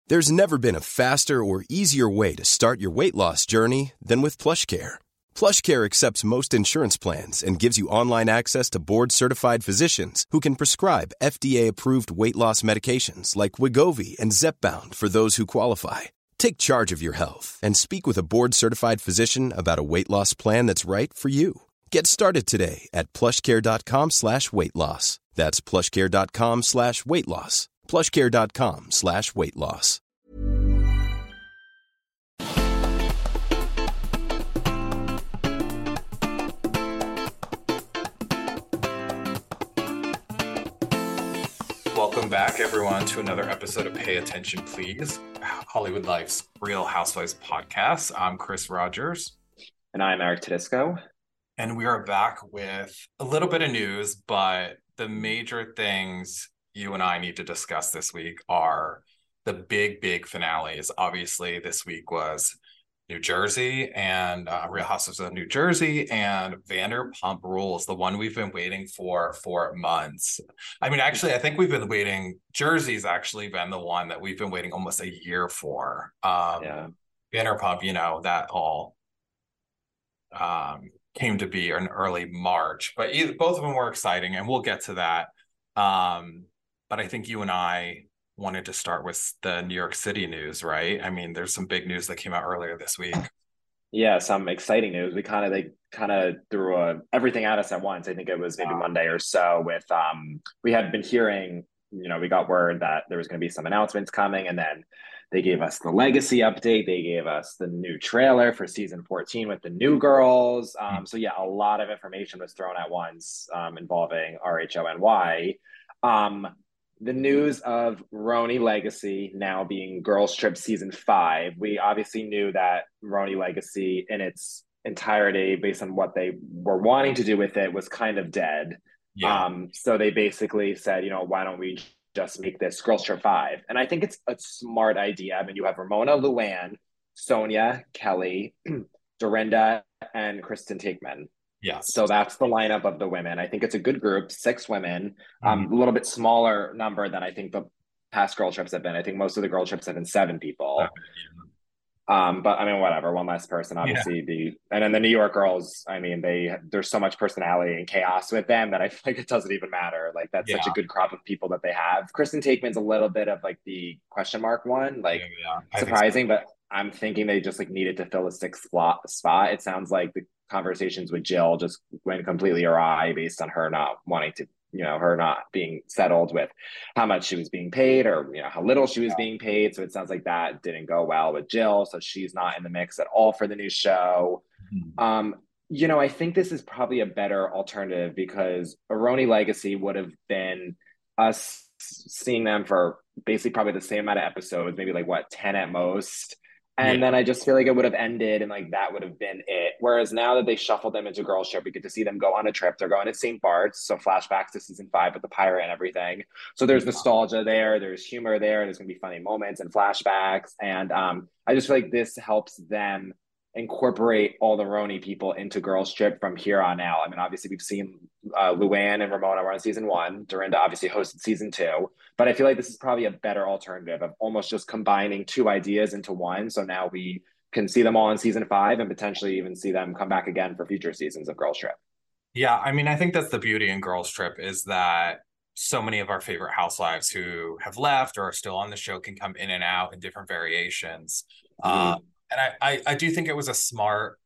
There's never been a faster or easier way to start your weight loss journey than with PlushCare. PlushCare accepts most insurance plans and gives you online access to board-certified physicians who can prescribe FDA-approved weight loss medications like Wegovy and Zepbound for those who qualify. Take charge of your health and speak with a board-certified physician about a weight loss plan that's right for you. Get started today at plushcare.com/weight loss. That's plushcare.com/weight loss. plushcare.com/weight loss. Welcome back, everyone, to another episode of Pay Attention, Please, Hollywood Life's Real Housewives podcast. I'm Chris Rogers. And I'm Eric Tedesco. And we are back with a little bit of news, but the major things you and I need to discuss this week are the big finales. Obviously, this week was New Jersey and Real Housewives of New Jersey and Vanderpump Rules, the one we've been waiting for months. I mean, actually, I think we've been waiting. Jersey's actually been the one that we've been waiting almost a year for. Vanderpump, that all came to be in early March, but both of them were exciting, and we'll get to that. But I think you and I wanted to start with the New York City news, right? I mean, there's some big news that came out earlier this week. Yeah, some exciting news. They kind of threw everything at us at once. I think it was maybe Monday or so with we had been hearing, we got word that there was going to be some announcements coming, and then they gave us the Legacy update. They gave us the new trailer for season 14 with the new girls. So yeah, a lot of information was thrown at once involving RHONY. The news of RHONY Legacy now being Girls Trip Season 5. We obviously knew that RHONY Legacy in its entirety, based on what they were wanting to do with it, was kind of dead. Yeah. So they basically said, why don't we just make this Girls Trip 5? And I think it's a smart idea. I mean, you have Ramona, Luann, Sonia, Kelly, Dorinda, and Kristen Taekman. Yes. So that's the lineup of the women. I think it's a good group, 6 women, a little bit smaller number than I think the past girl trips have been. I think most of the girl trips have been 7 people. But I mean, whatever, one less person, obviously. And then the New York girls, I mean, there's so much personality and chaos with them that I feel like it doesn't even matter. Like, that's such a good crop of people that they have. Kristen Taekman's a little bit of like the question mark one, like surprising, but I'm thinking they just like needed to fill a 6th spot. It sounds like the conversations with Jill just went completely awry based on her not wanting to, her not being settled with how much she was being paid or, how little she was being paid. So it sounds like that didn't go well with Jill. So she's not in the mix at all for the new show. I think this is probably a better alternative because RHONY Legacy would have been us seeing them for basically probably the same amount of episodes, maybe like 10 at most. And then I just feel like it would have ended and like that would have been it. Whereas now that they shuffled them into Girls Trip, we get to see them go on a trip. They're going to St. Bart's. So flashbacks to season 5 with the pirate and everything. So there's nostalgia there. There's humor there. There's going to be funny moments and flashbacks. And I just feel like this helps them incorporate all the RHONY people into Girls Trip from here on out. I mean, obviously we've seen Luann and Ramona were on season 1. Dorinda obviously hosted season 2, but I feel like this is probably a better alternative of almost just combining 2 ideas into one. So now we can see them all in season 5 and potentially even see them come back again for future seasons of Girls Trip. Yeah, I mean, I think that's the beauty in Girls Trip is that so many of our favorite housewives who have left or are still on the show can come in and out in different variations. And I do think it was a smart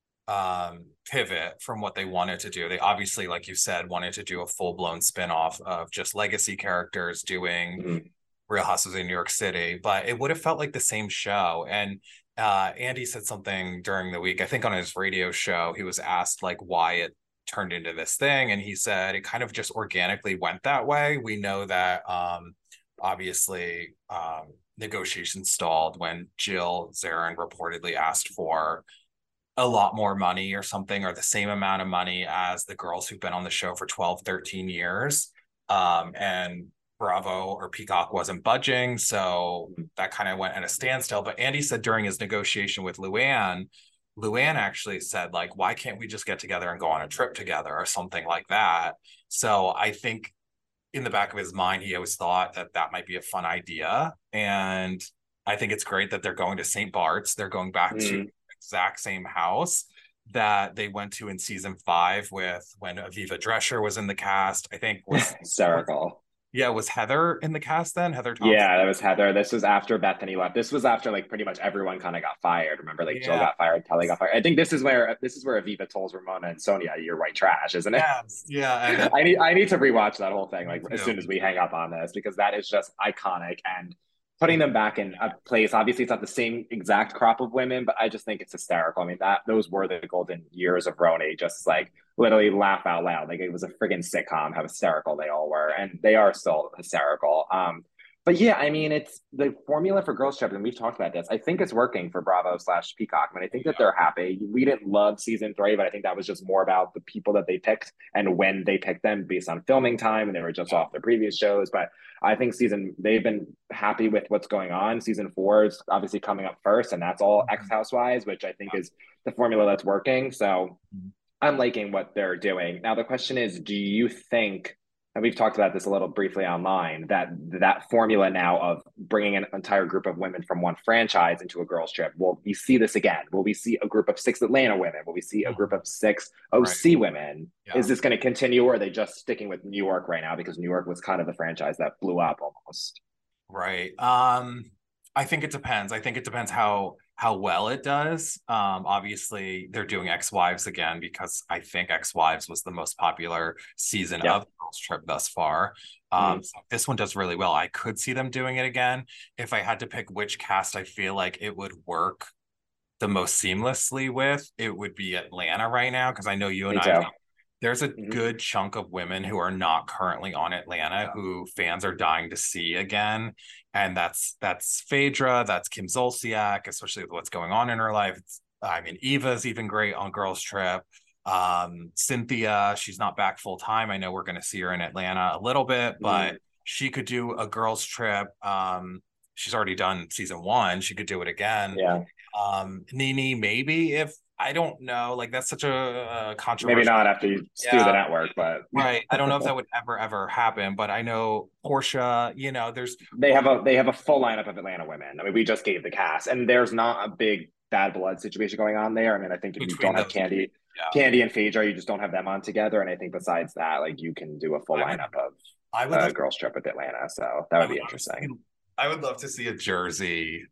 pivot from what they wanted to do. They obviously, like you said, wanted to do a full-blown spinoff of just legacy characters doing Real Housewives of New York City, but it would have felt like the same show. And Andy said something during the week, I think on his radio show, he was asked like why it turned into this thing. And he said it kind of just organically went that way. We know that obviously negotiations stalled when Jill Zarin reportedly asked for a lot more money or something, or the same amount of money as the girls who've been on the show for 12, 13 years. And Bravo or Peacock wasn't budging. So that kind of went at a standstill. But Andy said during his negotiation with Luann actually said, like, why can't we just get together and go on a trip together or something like that? So I think in the back of his mind, he always thought that that might be a fun idea. And I think it's great that they're going to St. Bart's. They're going back to the exact same house that they went to in season 5 with when Aviva Drescher was in the cast. I think Hysterical. was Heather in the cast then? Heather Thompson? Yeah, that was Heather. This was after Bethany left. This was after like pretty much everyone kind of got fired. Remember, like Jill Yeah. got fired, Kelly got fired. I think this is where Aviva tells Ramona and Sonia, "You're white trash," isn't it? Yes. Yeah. I need to rewatch that whole thing Me like too. as soon as we hang up on this because that is just iconic and putting them back in a place. Obviously, it's not the same exact crop of women, but I just think it's hysterical. I mean, that those were the golden years of Roni. Just like literally laugh out loud. Like it was a friggin' sitcom. How hysterical they all were, and they are still hysterical. But yeah, I mean, it's the formula for Girls Trip, and we've talked about this. I think it's working for Bravo slash Peacock. I mean, I think that they're happy. We didn't love season 3, but I think that was just more about the people that they picked and when they picked them based on filming time, and they were just off their previous shows. But I think they've been happy with what's going on. Season 4 is obviously coming up first, and that's all Ex Housewives, which I think is the formula that's working. So I'm liking what they're doing. Now, the question is, do you think, and we've talked about this a little briefly online, that formula now of bringing an entire group of women from one franchise into a girls trip, will we see this again? Will we see a group of 6 Atlanta women? Will we see a group of 6 OC women? Yeah. Is this going to continue, or are they just sticking with New York right now because New York was kind of the franchise that blew up almost? Right. I think it depends. I think it depends how well it does. Obviously they're doing Ex-Wives again because I think Ex-Wives was the most popular season of Girls Trip thus far. So this one does really well. I could see them doing it again. If I had to pick which cast I feel like it would work the most seamlessly with, it would be Atlanta right now, because I know you and I, there's a good chunk of women who are not currently on Atlanta who fans are dying to see again. And that's Phaedra, that's Kim Zolciak, especially with what's going on in her life. I mean, Eva's even great on Girls Trip. Cynthia, she's not back full time. I know we're going to see her in Atlanta a little bit, but she could do a Girls Trip. She's already done season 1. She could do it again. Yeah. Nene, maybe, if I don't know, like that's such a controversial. Maybe not after you stew the network, but right. I don't know if that would ever happen, but I know Portia, they have a full lineup of Atlanta women. I mean, we just gave the cast, and there's not a big bad blood situation going on there. I mean, I think if you don't have Candy and Phaedra, you just don't have them on together. And I think besides that, like you can do a full lineup of Girls Trip with Atlanta. So that would be interesting. I would love to see a Jersey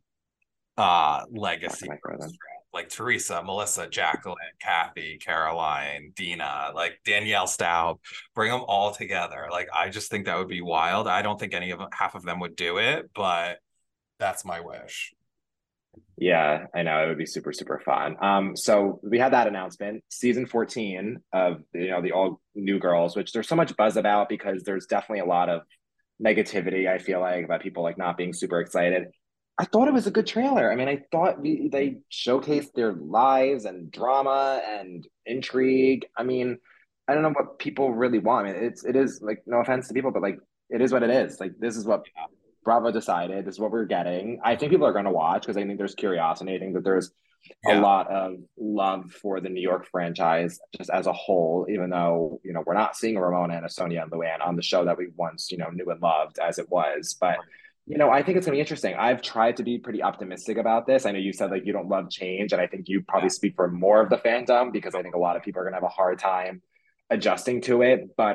legacy, like Teresa, Melissa, Jacqueline, Kathy, Caroline, Dina, like Danielle Staub, bring them all together. Like I just think that would be wild. I don't think half of them would do it, but that's my wish. Yeah, I know it would be super, super fun. So we had that announcement, season 14 of the all new girls, which there's so much buzz about because there's definitely a lot of negativity, I feel like, about people like not being super excited. I thought it was a good trailer. I mean, I thought they showcased their lives and drama and intrigue. I mean, I don't know what people really want. I mean, it is like, no offense to people, but like it is what it is. Like this is what Bravo decided. This is what we're getting. I think people are going to watch because I think there's curiosity. I think that there's a lot of love for the New York franchise just as a whole, even though, we're not seeing a Ramona and a Sonia and Luann on the show that we once, knew and loved as it was. But, I think it's going to be interesting. I've tried to be pretty optimistic about this. I know you said like you don't love change, and I think you probably speak for more of the fandom because I think a lot of people are going to have a hard time adjusting to it. But,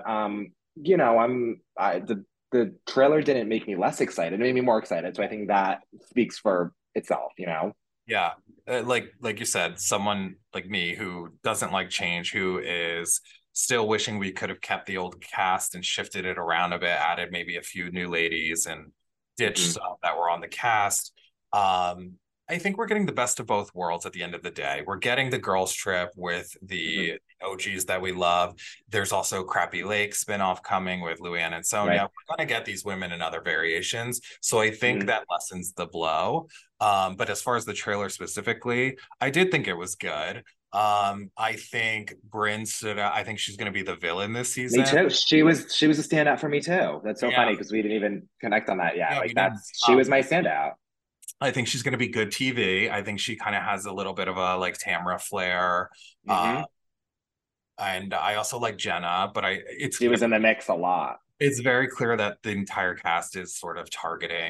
the trailer didn't make me less excited. It made me more excited. So I think that speaks for itself, Yeah. Like you said, someone like me who doesn't like change, who is still wishing we could have kept the old cast and shifted it around a bit, added maybe a few new ladies and ditched some that were on the cast. I think we're getting the best of both worlds at the end of the day. We're getting the girls trip with the OGs that we love. There's also Crappy Lake spinoff coming with Luann and Sonia. Right. We're going to get these women in other variations. So I think that lessens the blow. But as far as the trailer specifically, I did think it was good. I think Brynn stood out. I think she's going to be the villain this season. Me too. She was a standout for me too. That's so funny because we didn't even connect on that yet. She was my standout. I think she's going to be good TV. I think she kind of has a little bit of a like Tamra flair. And I also like Jenna, but she was in the mix a lot. It's very clear that the entire cast is sort of targeting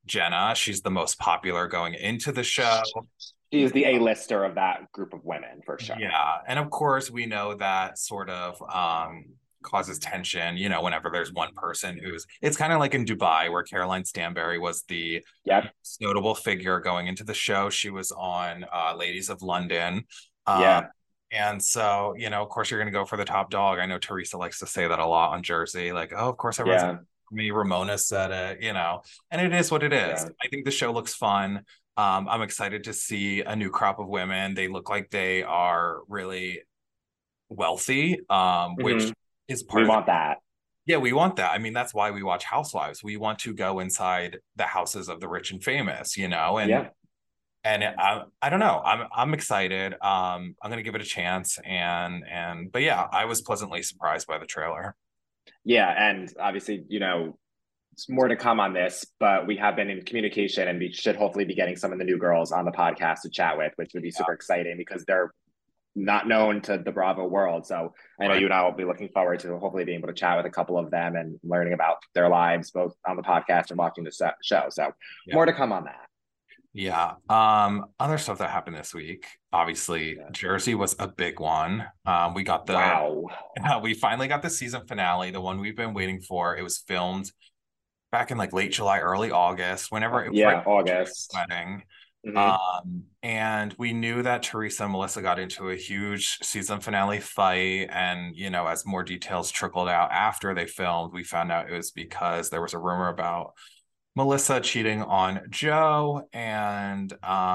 Jenna. She's the most popular going into the show. She is the A-lister of that group of women for sure. Yeah. And of course, we know that sort of causes tension, whenever there's one person it's kind of like in Dubai where Caroline Stanbury was the notable figure going into the show. She was on Ladies of London. Yeah. And so, of course, you're going to go for the top dog. I know Teresa likes to say that a lot on Jersey. Like, oh, of course, everyone's me. Ramona said it, and it is what it is. I think the show looks fun. I'm excited to see a new crop of women. They look like they are really wealthy, which is part of want that. Yeah, we want that. I mean, that's why we watch Housewives. We want to go inside the houses of the rich and famous, and I don't know. I'm excited. I'm gonna give it a chance, but yeah, I was pleasantly surprised by the trailer. Yeah, and obviously, more to come on this, but we have been in communication and we should hopefully be getting some of the new girls on the podcast to chat with, which would be super exciting because they're not known to the Bravo world. So I know you and I will be looking forward to hopefully being able to chat with a couple of them and learning about their lives, both on the podcast and watching the show. So more to come on that. Yeah. Other stuff that happened this week, obviously Jersey was a big one. We got we finally got the season finale, the one we've been waiting for. It was filmed back in like late July, early August, whenever it was August wedding. And we knew that Teresa and Melissa got into a huge season finale fight. And, as more details trickled out after they filmed, we found out it was because there was a rumor about Melissa cheating on Joe. And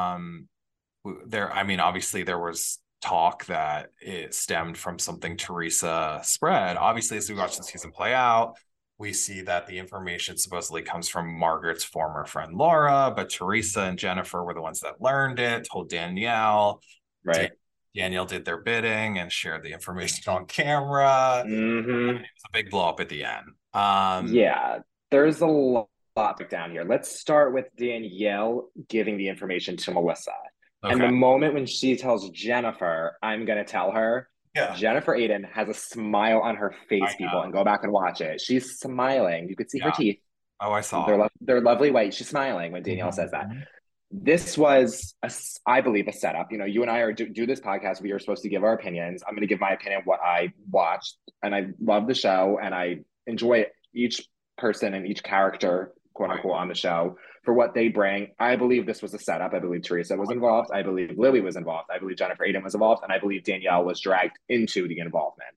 obviously there was talk that it stemmed from something Teresa spread. Obviously, as we watch the season play out, we see that the information supposedly comes from Margaret's former friend Laura, but Teresa and Jennifer were the ones that learned it, told Danielle. Right. Danielle did their bidding and shared the information on camera. Mm-hmm. It was a big blow up at the end. There's a lot down here. Let's start with Danielle giving the information to Melissa. Okay. And the moment when she tells Jennifer, I'm going to tell her, Jennifer Aydin has a smile on her face, people, and go back and watch it. She's smiling. You could see her teeth. Oh, I saw. They're lovely white. She's smiling when Danielle says that. This was, I believe, a setup. You and I do this podcast. We are supposed to give our opinions. I'm going to give my opinion what I watched, and I love the show, and I enjoy each person and each character, quote unquote, on the show for what they bring. I believe this was a setup. I believe Teresa was involved. I believe Lily was involved. I believe Jennifer Aydin was involved. And I believe Danielle was dragged into the involvement.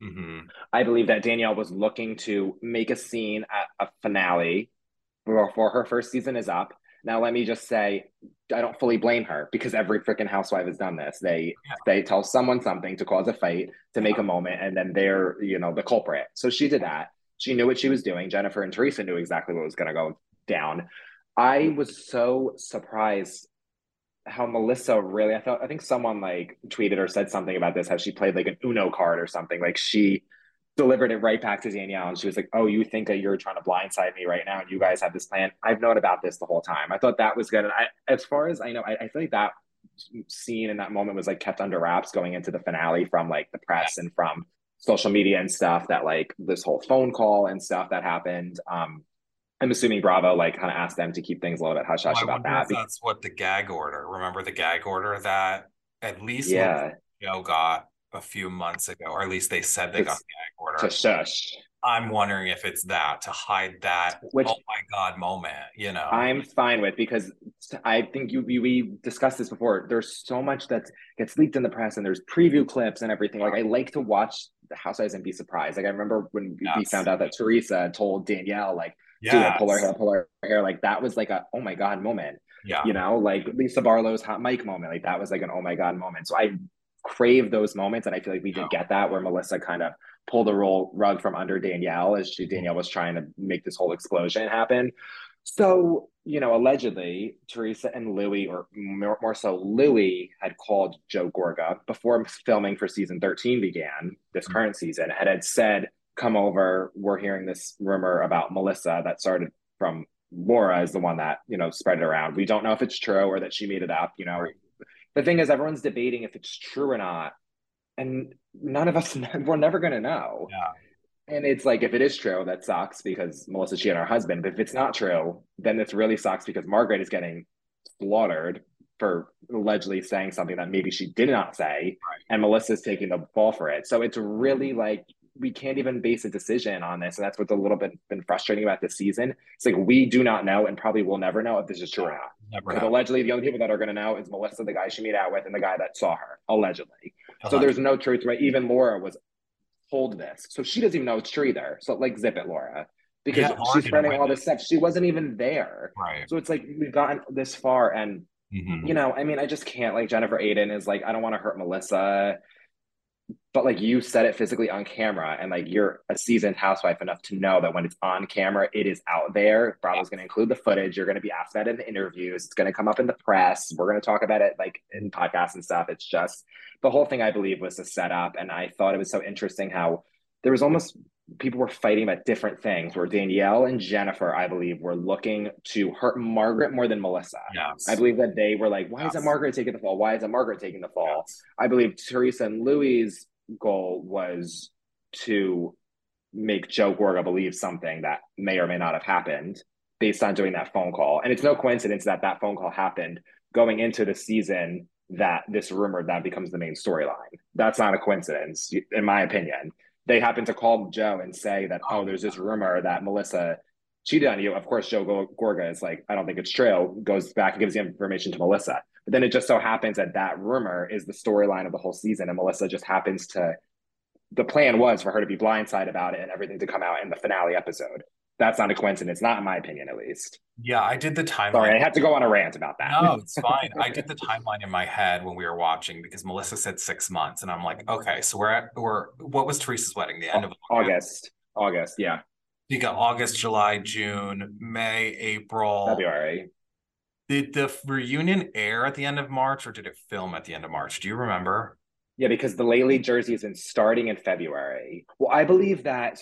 I believe that Danielle was looking to make a scene at a finale before her first season is up. Now, let me just say, I don't fully blame her because every freaking housewife has done this. They tell someone something to cause a fight, to make a moment, and then they're, the culprit. So she did that. She knew what she was doing. Jennifer and Teresa knew exactly what was going to go down. I was so surprised how Melissa really, I think someone like tweeted or said something about this, how she played like an Uno card or something. Like she delivered it right back to Danielle and she was like, oh, you think that you're trying to blindside me right now and you guys have this plan? I've known about this the whole time. I thought that was good. And as far as I know, I feel like that scene in that moment was like kept under wraps going into the finale from like the press and from social media and stuff, that like this whole phone call and stuff that happened. I'm assuming Bravo like kind of asked them to keep things a little bit hush hush about that. That's what the gag order. Remember the gag order that at least Joe got a few months ago, or at least they said they got the gag order. To shush. I'm wondering if it's that to hide that oh my God moment, I'm fine with, because I think we discussed this before. There's so much that gets leaked in the press and there's preview clips and everything. Like I like to watch the Housewives and be surprised. Like I remember when we found out that Teresa told Danielle like, pull her hair. Like that was like a, oh my God moment. Yeah. Like Lisa Barlow's hot mic moment. Like that was like an, oh my God moment. So I crave those moments. And I feel like we did get that where Melissa kind of pulled the rug from under Danielle as Danielle was trying to make this whole explosion happen. So, allegedly Teresa and Louis, or more so Louis, had called Joe Gorga before filming for season 13 began, this current season, and had said, come over, we're hearing this rumor about Melissa that started from Laura is the one that, spread it around. We don't know if it's true or that she made it up, The thing is, everyone's debating if it's true or not. And none of us, we're never going to know. Yeah. And it's like, if it is true, that sucks because Melissa cheated on her husband. But if it's not true, then this really sucks because Margaret is getting slaughtered for allegedly saying something that maybe she did not say, and Melissa's taking the fall for it. So it's really like we can't even base a decision on this, and that's what's a little bit been frustrating about this season. It's like we do not know, and probably will never know if this is true or not. Because allegedly, the only people that are going to know is Melissa, the guy she made out with, and the guy that saw her allegedly. So there's no truth, right? Even Laura was told this, so she doesn't even know it's true either. So like, zip it, Laura, because she's spreading all this stuff. She wasn't even there, right? So it's like we've gotten this far, and you know, I mean, I just can't. Like, Jennifer Aydin is like, I don't want to hurt Melissa, but like, you said it physically on camera, and like, you're a seasoned housewife enough to know that when it's on camera, it is out there. Bravo's going to include the footage. You're going to be asked about it in the interviews. It's going to come up in the press. We're going to talk about it like in podcasts and stuff. It's just the whole thing, I believe, was a setup, and I thought it was so interesting how there was almost people were fighting about different things, where Danielle and Jennifer, I believe, were looking to hurt Margaret more than Melissa. Yes. I believe that they were like, why isn't Margaret taking the fall? Why isn't Margaret taking the fall? Yes. I believe Teresa and Louis' goal was to make Joe Gorga believe something that may or may not have happened based on doing that phone call. And it's no coincidence that that phone call happened going into the season, that this rumor that becomes the main storyline. That's not a coincidence, in my opinion. They happen to call Joe and say that, oh, there's this rumor that Melissa cheated on you. Of course, Joe Gorga is like, I don't think it's true, goes back and gives the information to Melissa. But then it just so happens that that rumor is the storyline of the whole season, and Melissa just happens to, the plan was for her to be blindsided about it and everything to come out in the finale episode. That's not a coincidence, not in my opinion, at least. Yeah, I did the timeline. Sorry, I had to go on a rant about that. No, it's fine. I did the timeline in my head when we were watching because Melissa said 6 months, and I'm like, okay, so what was Teresa's wedding? The end of August, yeah. You got August, July, June, May, April, February. Did the reunion air at the end of March, or did it film at the end of March? Do you remember? Yeah, because the Laylee jersey has been starting in February. Well, I believe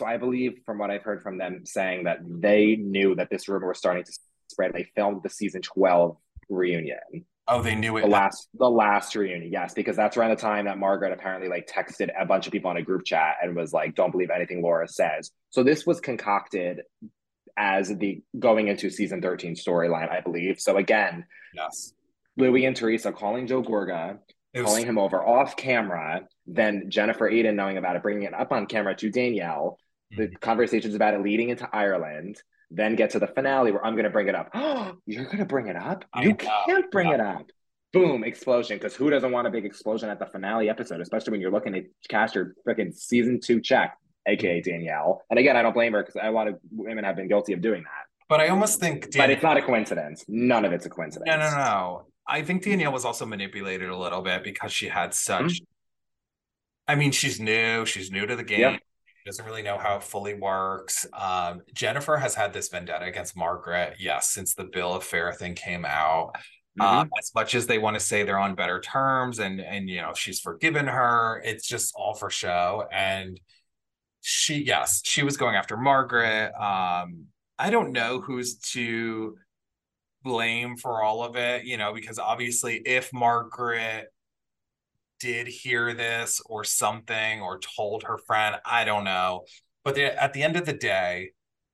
from what I've heard from them saying that they knew that this rumor was starting to spread. They filmed the season 12 reunion. Oh, they knew it. The last reunion, yes, because that's around the time that Margaret apparently like texted a bunch of people on a group chat and was like, don't believe anything Laura says. So this was concocted as the going into season 13 storyline, I believe. So again, yes, Louis and Teresa calling Joe Gorga, calling him over off camera, then Jennifer Aydin knowing about it, bringing it up on camera to Danielle, the conversations about it leading into Ireland, then get to the finale where I'm going to bring it up. Oh, you're going to bring it up? You can't bring it up. Boom, explosion. Because who doesn't want a big explosion at the finale episode, especially when you're looking to cash your freaking season 2 check, aka Danielle. And again, I don't blame her because a lot of women have been guilty of doing that. But I almost think but it's not a coincidence. None of it's a coincidence. No. I think Danielle was also manipulated a little bit because she had such. I mean, she's new to the game. Yep. She doesn't really know how it fully works. Jennifer has had this vendetta against Margaret, yes, since the bill of fare thing came out. As much as they want to say they're on better terms and you know, she's forgiven her, it's just all for show. And she was going after Margaret. I don't know who's to blame for all of it, you know, because obviously if Margaret did hear this or something or told her friend, I don't know. But at the end of the day,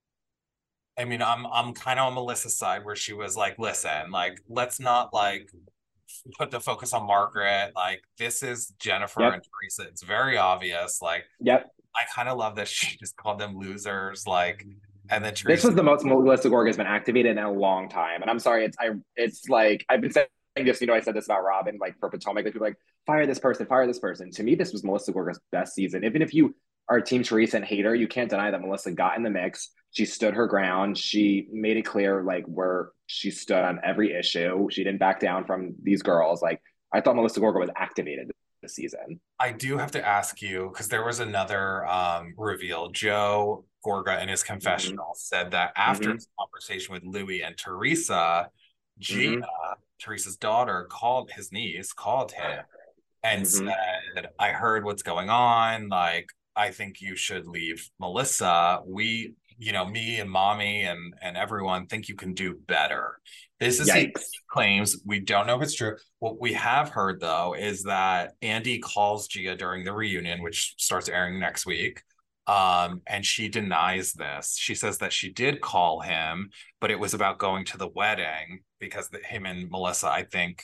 I mean, I'm kind of on Melissa's side where she was like, listen, like, let's not like put the focus on Margaret. Like, this is Jennifer and Teresa. It's very obvious. Like, I kind of love that she just called them losers. Like, and then Teresa, this was the most Melissa Gorga has been activated in a long time. And I'm sorry, it's like I've been saying this, you know, I said this about Robin, like for Potomac, like people like, fire this person. To me, this was Melissa Gorga's best season. Even if you are Team Teresa and hate her, you can't deny that Melissa got in the mix. She stood her ground. She made it clear like where she stood on every issue. She didn't back down from these girls. Like, I thought Melissa Gorga was activated this season. I do have to ask you, because there was another reveal. Joe Gorga in his confessional said that after his conversation with Louis and Teresa, Gina, Teresa's daughter, called his niece, called him and said, I heard what's going on. Like, I think you should leave Melissa. We, you know, me and mommy and everyone think you can do better. This is claims. We don't know if it's true. What we have heard, though, is that Andy calls Gia during the reunion, which starts airing next week. And she denies this. She says that she did call him, but it was about going to the wedding because him and Melissa, I think,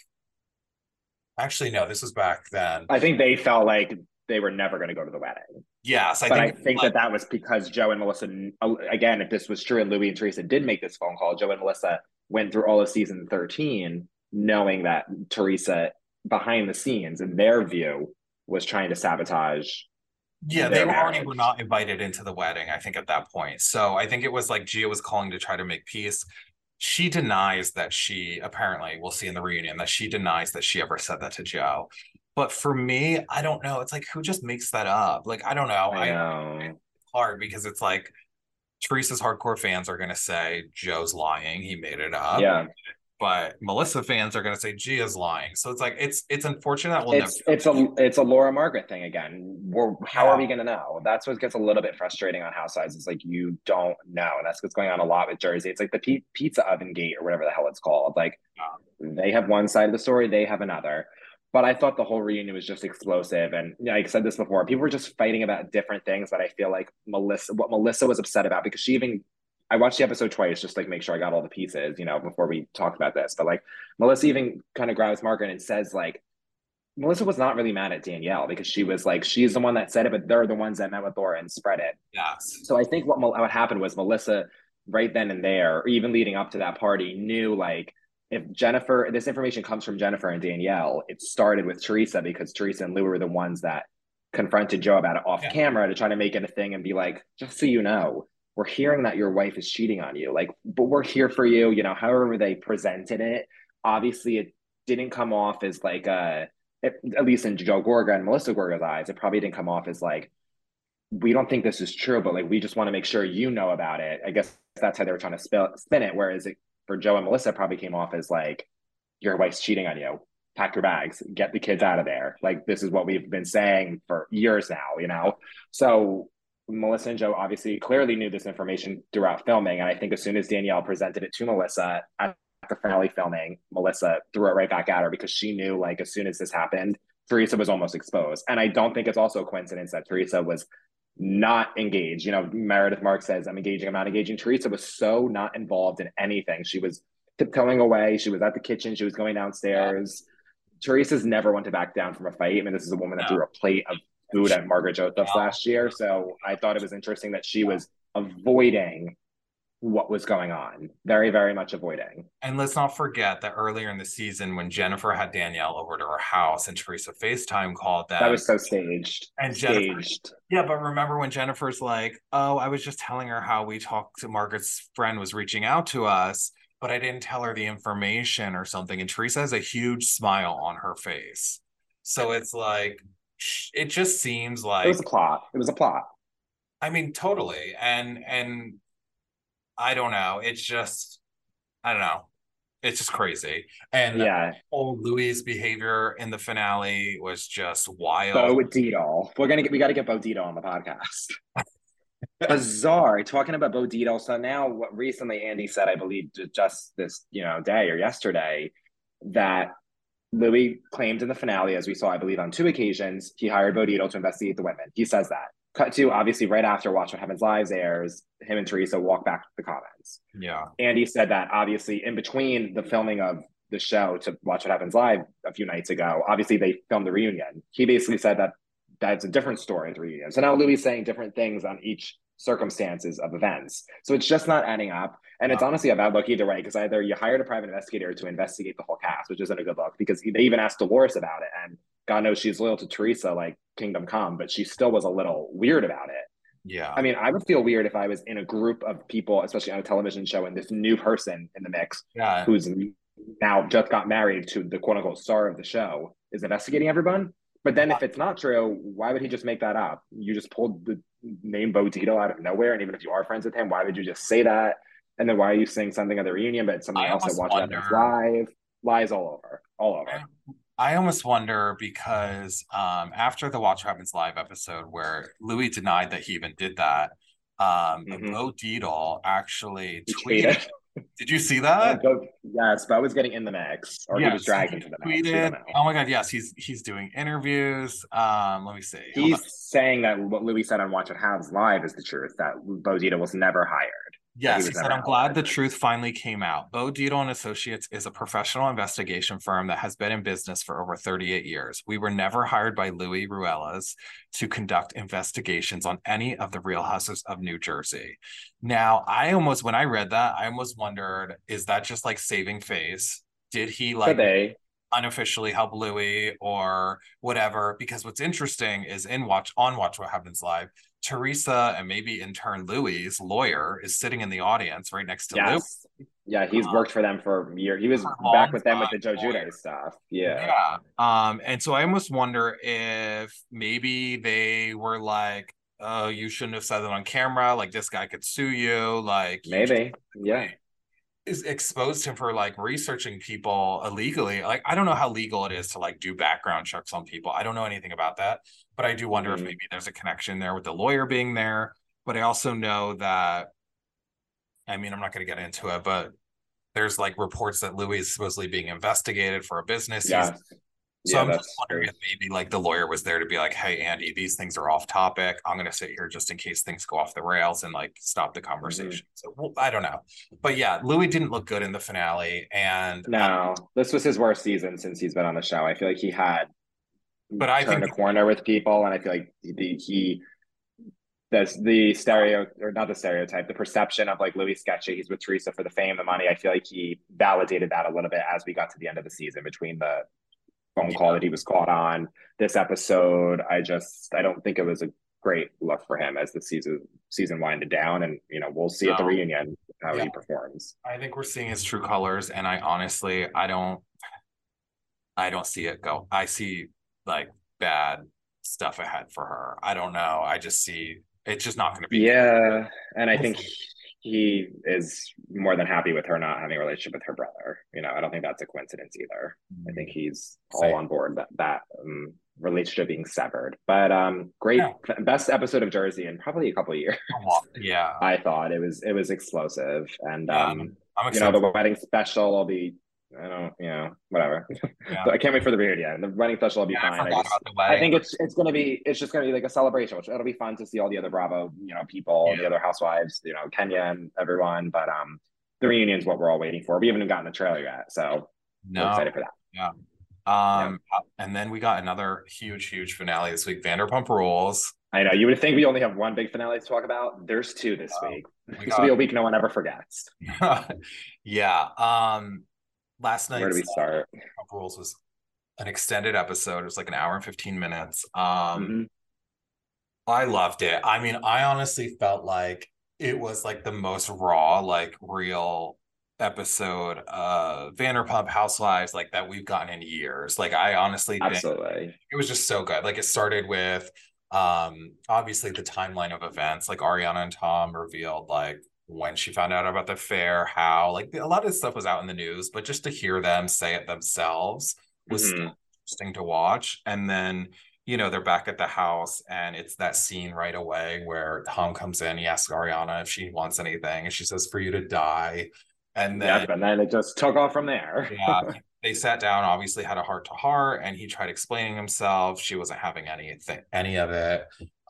actually, no, this was back then. I think they felt like they were never going to go to the wedding. Yes, but I think that was because Joe and Melissa, again, if this was true and Louis and Teresa did make this phone call, Joe and Melissa went through all of season 13 knowing that Teresa, behind the scenes, in their view, was trying to sabotage. Yeah, they already were not invited into the wedding, I think, at that point. So I think it was like Gia was calling to try to make peace. She denies that she, apparently, we'll see in the reunion, that she denies that she ever said that to Joe. But for me, I don't know. It's like, who just makes that up? Like, I don't know. I know. It's hard because it's like Teresa's hardcore fans are going to say Joe's lying. He made it up. Yeah. But Melissa fans are going to say Gia's lying. So it's like, it's unfortunate. It's a Laura Margaret thing again. How are we going to know? That's what gets a little bit frustrating on Housewives. It's like, you don't know. And that's what's going on a lot with Jersey. It's like the pizza oven gate or whatever the hell it's called. Like, they have one side of the story, they have another. But I thought the whole reunion was just explosive. And I said this before, people were just fighting about different things that I feel like what Melissa was upset about, because I watched the episode twice just like make sure I got all the pieces, before we talked about this. But like Melissa even kind of grabs Margaret and says like, Melissa was not really mad at Danielle because she was like, she's the one that said it, but they're the ones that met with Laura and spread it. Yes. So I think what happened was Melissa right then and there, or even leading up to that party, knew like, if this information comes from Jennifer and Danielle, it started with Teresa because Teresa and Lou were the ones that confronted Joe about it off camera to try to make it a thing and be like, just so you know, we're hearing that your wife is cheating on you. Like, but we're here for you, however they presented it. Obviously, it didn't come off as like, at least in Joe Gorga and Melissa Gorga's eyes, it probably didn't come off as like, we don't think this is true, but like, we just want to make sure you know about it. I guess that's how they were trying to spin it. Whereas for Joe and Melissa, probably came off as like, your wife's cheating on you. Pack your bags, get the kids out of there. Like, this is what we've been saying for years now, So Melissa and Joe obviously clearly knew this information throughout filming. And I think as soon as Danielle presented it to Melissa at the finale filming, Melissa threw it right back at her because she knew like as soon as this happened, Teresa was almost exposed. And I don't think it's also a coincidence that Teresa was not engaged. Meredith Mark says, I'm engaging, I'm not engaging. Teresa was so not involved in anything. She was tiptoeing away. She was at the kitchen. She was going downstairs. Teresa's never want to back down from a fight. I mean, this is a woman that threw a plate of food at Margaret Joseph's last year. So I thought it was interesting that she was avoiding what was going on. Very, very much avoiding. And let's not forget that earlier in the season when Jennifer had Danielle over to her house and Teresa FaceTime called them. That was so staged. And staged. Yeah, but remember when Jennifer's like, oh, I was just telling her how we talked to Margaret's friend was reaching out to us, but I didn't tell her the information or something. And Teresa has a huge smile on her face. So it's like, it just seems like... It was a plot. I mean, totally. And I don't know. It's just, I don't know. It's just crazy. And Louis' behavior in the finale was just wild. Bo Dietl. We got to get Bo Dietl on the podcast. Bizarre. Talking about Bo Dietl. So now what recently Andy said, I believe just this, day or yesterday, that Louis claimed in the finale, as we saw, I believe on 2 occasions, he hired Bo Dietl to investigate the women. He says that. Cut to, obviously, right after Watch What Happens Live airs, him and Teresa walk back to the comments. Yeah. Andy said that, obviously, in between the filming of the show to Watch What Happens Live a few nights ago, obviously, they filmed the reunion. He basically said that that's a different story at the reunion. So now Louis is saying different things on each circumstances of events. So it's just not adding up. And it's honestly a bad look either way, because either you hired a private investigator to investigate the whole cast, which isn't a good look, because they even asked Dolores about it, and God knows she's loyal to Teresa like Kingdom Come, but she still was a little weird about it. Yeah. I mean, I would feel weird if I was in a group of people, especially on a television show, and this new person in the mix who's now just got married to the quote unquote star of the show is investigating everyone. But then if it's not true, why would he just make that up? You just pulled the name Bo Dietl out of nowhere. And even if you are friends with him, why would you just say that? And then why are you saying something at the reunion, but something else that Watch What Happens Live? Lies all over. I almost wonder because after the Watch What Happens Live episode where Louis denied that he even did that, Bo Dietl actually tweeted Did you see that? Yes, Bo was getting in the mix, or he was Yes, dragged he into the mix. We don't tweeted. know. Oh my God, yes, he's doing interviews. Let me see. Hold on. He's saying that what Louis said on Watch What Happens Live is the truth, that Bo Dietl was never hired. That he Yes, he was said, never I'm glad hired. the truth finally came out. Bo Dietl and Associates is a professional investigation firm that has been in business for over 38 years. We were never hired by Louis Ruelas to conduct investigations on any of the Real Houses of New Jersey. Now, when I read that, I almost wondered, is that just like saving face? Did he Could like they? unofficially help Louis or whatever? Because what's interesting is Watch What Happens Live, Teresa and maybe in turn Louis's lawyer is sitting in the audience right next to Louis. Yes. Yeah, he's worked for them for a year. He was For a back long with them with time, the Joe lawyer. Jude stuff. Yeah. Yeah. And so I almost wonder if maybe they were like, oh, you shouldn't have said that on camera. Like this guy could sue you. Like you just Maybe. Yeah. is exposed him for like researching people illegally. Like I don't know how legal it is to like do background checks on people. I don't know anything about that, but I do wonder if maybe there's a connection there with the lawyer being there. But I also know that, I mean, I'm not going to get into it, but there's like reports that Louis is supposedly being investigated for a business. Yeah. So Yeah, I'm just that's wondering true. if maybe like the lawyer was there to be like, hey, Andy, these things are off topic. I'm going to sit here just in case things go off the rails and like stop the conversation. So well, I don't know. But yeah, Louis didn't look good in the finale. And, No, this was his worst season since he's been on the show. I feel like he had but I turned think, a corner with people, and I feel like he that's the stereo or not the stereotype, the perception of like Louis sketchy. He's with Teresa for the fame, the money. I feel like he validated that a little bit as we got to the end of the season between the phone yeah, call that he was caught on this episode. I don't think it was a great look for him as the season winded down, and we'll see at the no, reunion how yeah, he performs. I think we're seeing his true colors. And I honestly, I don't see it go. I see like bad stuff ahead for her. I don't know. I just see it's just not going to be good. Yeah, and I We'll think see. he is more than happy with her not having a relationship with her brother. I don't think that's a coincidence either. I think he's all Same. on board that relationship being severed. But great, Yeah. best episode of Jersey in probably a couple of years. Yeah. I thought it was explosive, and Yeah. I'm excited. the wedding special will be. I don't, whatever. Yeah. I can't wait for the reunion. The wedding special will be Yeah, I fine. forgot about the I wedding. think it's just gonna be like a celebration, which it'll be fun to see all the other Bravo, people and the Yeah. other housewives, Kenya and everyone. But the reunion is what we're all waiting for. We haven't even gotten the trailer yet, so we're No. excited for that. Yeah. Yeah. And then we got another huge finale this week. Vanderpump Rules. I know you would think we only have one big finale to talk about. There's two this week. We This will be got a week no one ever forgets. yeah. Last Where do night's we start? Vanderpump Rules was an extended episode. It was like an hour and 15 minutes. Mhm. I loved it. I mean, I honestly felt like it was like the most raw, like real episode of Vanderpump Housewives like that we've gotten in years. Like I honestly think Absolutely. it was just so good. Like it started with obviously the timeline of events, like Ariana and Tom revealed like when she found out about the affair, how like a lot of this stuff was out in the news, but just to hear them say it themselves was Hmm. still interesting to watch. And then they're back at the house and it's that scene right away where Tom comes in, he asks Ariana if she wants anything, and she says, for you to die. And then Yep, and then it just took off from there. yeah, they sat down, obviously had a heart to heart, and he tried explaining himself. She wasn't having any of it.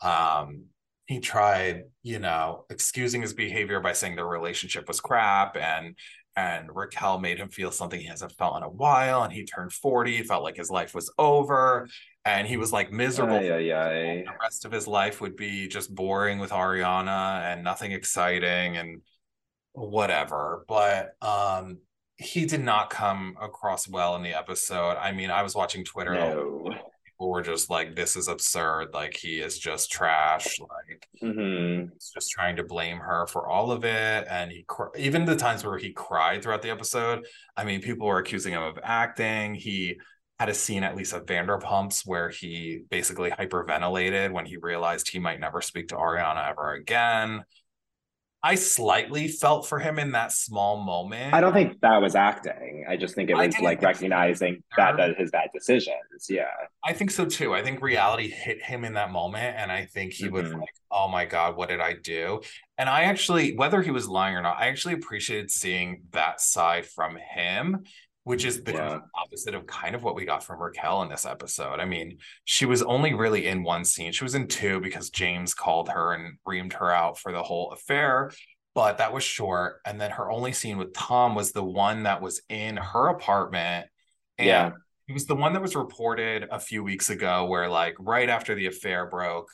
He tried, excusing his behavior by saying their relationship was crap, and Raquel made him feel something he hasn't felt in a while. And he turned 40, felt like his life was over, and he was like miserable. Ay, ay, ay. The rest of his life would be just boring with Ariana and nothing exciting and whatever. But he did not come across well in the episode. I mean, I was watching Twitter, the No. people were just like, this is absurd, like he is just trash, like Hmm. he's just trying to blame her for all of it. And even the times where he cried throughout the episode, I mean, people were accusing him of acting. He had a scene at Lisa Vanderpump's where he basically hyperventilated when he realized he might never speak to Ariana ever again. I slightly felt for him in that small moment. I don't think that was acting. I just think it was like recognizing that his bad decisions. Yeah. I think so too. I think reality hit him in that moment. And I think he was like, oh my God, what did I do? And I actually, whether he was lying or not, I actually appreciated seeing that side from him, which is the opposite of kind of what we got from Raquel in this episode. I mean, she was only really in one scene. She was in two because James called her and reamed her out for the whole affair, but that was short. And then her only scene with Tom was the one that was in her apartment. And it was the one that was reported a few weeks ago where, like, right after the affair broke,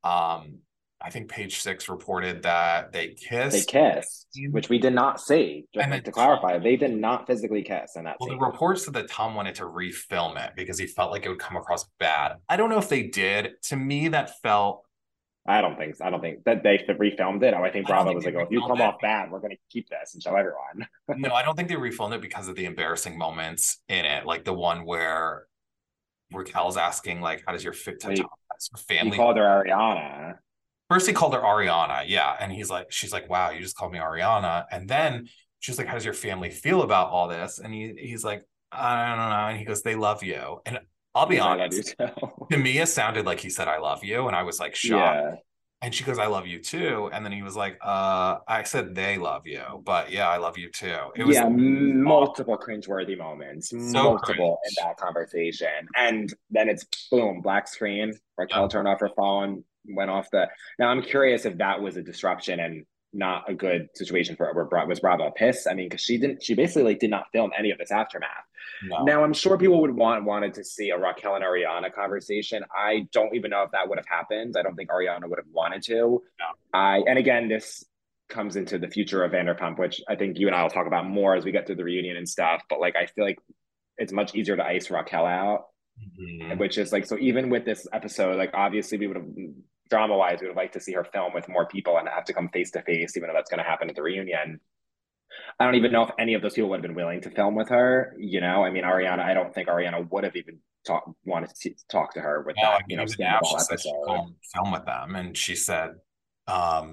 I think Page Six reported that they kissed. They kissed, which we did not see. Just like to clarify, they did not physically kiss in that scene. The reports said that Tom wanted to refilm it because he felt like it would come across bad. I don't know if they did. To me, that felt... I don't think that they refilmed it. I think Bravo was like, oh, if you come off bad, we're going to keep this and show everyone. No, I don't think they refilmed it because of the embarrassing moments in it. Like the one where Raquel's asking, like, how does your family... He called her Ariana. First he called her Ariana, yeah. And she's like, wow, you just called me Ariana. And then she's like, how does your family feel about all this? And he's like, I don't know. And he goes, they love you. And I'll be honest, to me, it sounded like he said, I love you. And I was like, shocked. Yeah. And she goes, I love you too. And then he was like, I said they love you, but yeah, I love you too. It was multiple cringeworthy moments, multiple in that conversation. And then it's boom, black screen, Raquel turned off her phone, went off now I'm curious if that was a disruption and not a good situation for her. Was Bravo pissed? I mean, because she basically did not film any of this aftermath. No. Now I'm sure people would wanted to see a Raquel and Ariana conversation. I don't even know if that would have happened. I don't think Ariana would have wanted to. No. And again, this comes into the future of Vanderpump, which I think you and I will talk about more as we get through the reunion and stuff. But like, I feel like it's much easier to ice Raquel out, which is like, so even with this episode, like obviously we would have, drama-wise, we would like to see her film with more people and have to come face-to-face, even though that's going to happen at the reunion. I don't even know if any of those people would have been willing to film with her. You know, I mean, Ariana, I don't think Ariana would have even wanted to talk to her with that, Scandal episode. Film with them. And she said that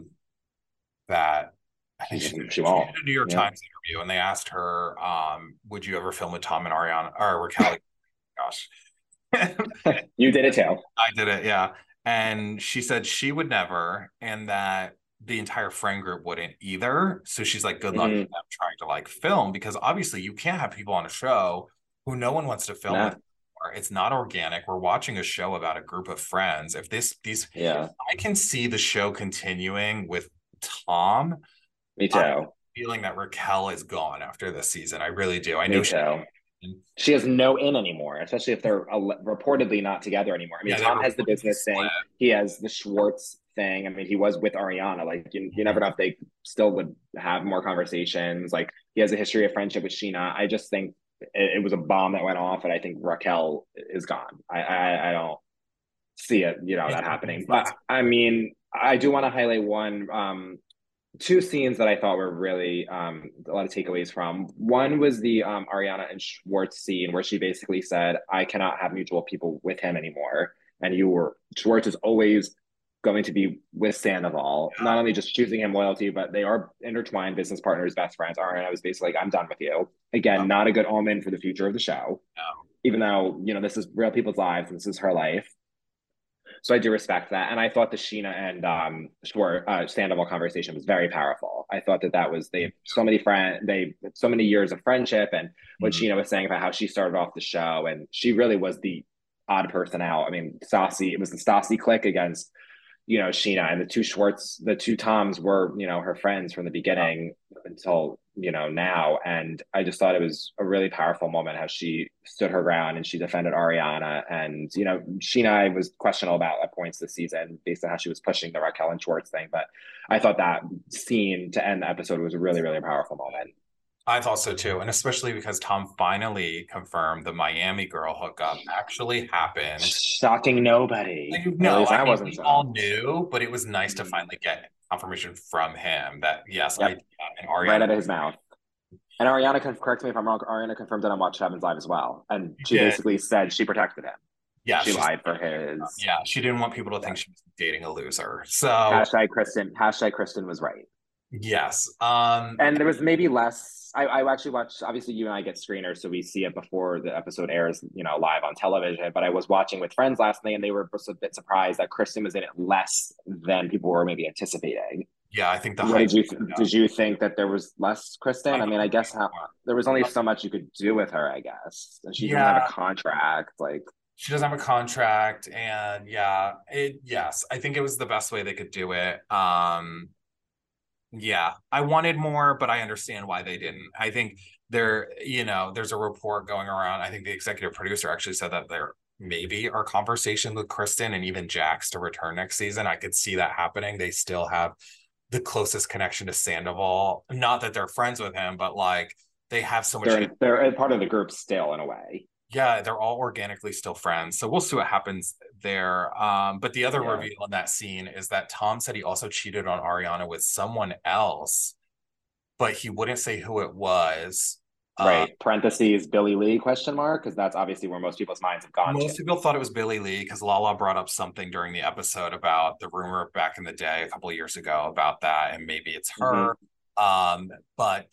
I think she did a New York Times interview, and they asked her, would you ever film with Tom and Ariana or Raquel? Gosh. You did it too. I did it, yeah. And she said she would never, and that the entire friend group wouldn't either. So she's like, good luck with them trying to like film, because obviously you can't have people on a show who no one wants to film with. It's not organic. We're watching a show about a group of friends. If I can see the show continuing with Tom. Me too. I'm feeling that Raquel is gone after this season. I really do. I know she has no in anymore, especially if they're reportedly not together anymore. I mean, Tom has the business thing. He has the Schwartz thing. I mean, he was with Ariana. Like, you never know if they still would have more conversations. Like, he has a history of friendship with Sheena. I just think it was a bomb that went off, and I think Raquel is gone. I don't see it, that happening. But, I mean, I do want to highlight two scenes that I thought were really a lot of takeaways from. One was the Ariana and Schwartz scene where she basically said, I cannot have mutual people with him anymore. And Schwartz is always going to be with Sandoval, not only just choosing him loyalty, but they are intertwined business partners, best friends. Ariana was basically like, I'm done with you. Again, not a good omen for the future of the show, even though, this is real people's lives and this is her life. So I do respect that. And I thought the Sheena and Sandoval conversation was very powerful. I thought that was, they have so many years of friendship, and what Sheena was saying about how she started off the show, and she really was the odd person out. I mean, it was the Stassi clique against, Sheena, and the two Toms were, her friends from the beginning until, now. And I just thought it was a really powerful moment how she stood her ground and she defended Ariana. And, Sheena was questionable about at points this season based on how she was pushing the Raquel and Schwartz thing. But I thought that scene to end the episode was a really, really powerful moment. I thought so too. And especially because Tom finally confirmed the Miami girl hookup actually happened. Shocking nobody. No, I mean, we all knew, but it was nice to finally get confirmation from him that, yes, and Ariana. Right out of his mouth. And Ariana, correct me if I'm wrong, Ariana confirmed it on Watch Heaven's Live as well. And she basically said she protected him. Yeah. She lied for his. Yeah, she didn't want people to think she was dating a loser. So. Hashtag Kristen was right. Yes. And there was maybe less. I actually watched, obviously, you and I get screeners, so we see it before the episode airs, live on television. But I was watching with friends last night, and they were just a bit surprised that Kristen was in it less than people were maybe anticipating. Yeah, I think the What hype. did you think that there was less Kristen? I mean, I guess there was only so much you could do with her, I guess. And she doesn't have a contract. Like, she doesn't have a contract, and yes, I think it was the best way they could do it. Yeah, I wanted more, but I understand why they didn't. I think there's a report going around. I think the executive producer actually said that there maybe are conversations with Kristen and even Jax to return next season. I could see that happening. They still have the closest connection to Sandoval. Not that they're friends with him, but like they have so much. They're part of the group still, in a way. Yeah, they're all organically still friends. So we'll see what happens there. But the other reveal in that scene is that Tom said he also cheated on Ariana with someone else, but he wouldn't say who it was. Right. Parentheses, Billie Lee, ? Because that's obviously where most people's minds have gone Most people thought it was Billie Lee because Lala brought up something during the episode about the rumor back in the day, a couple of years ago, about that, and maybe it's her. But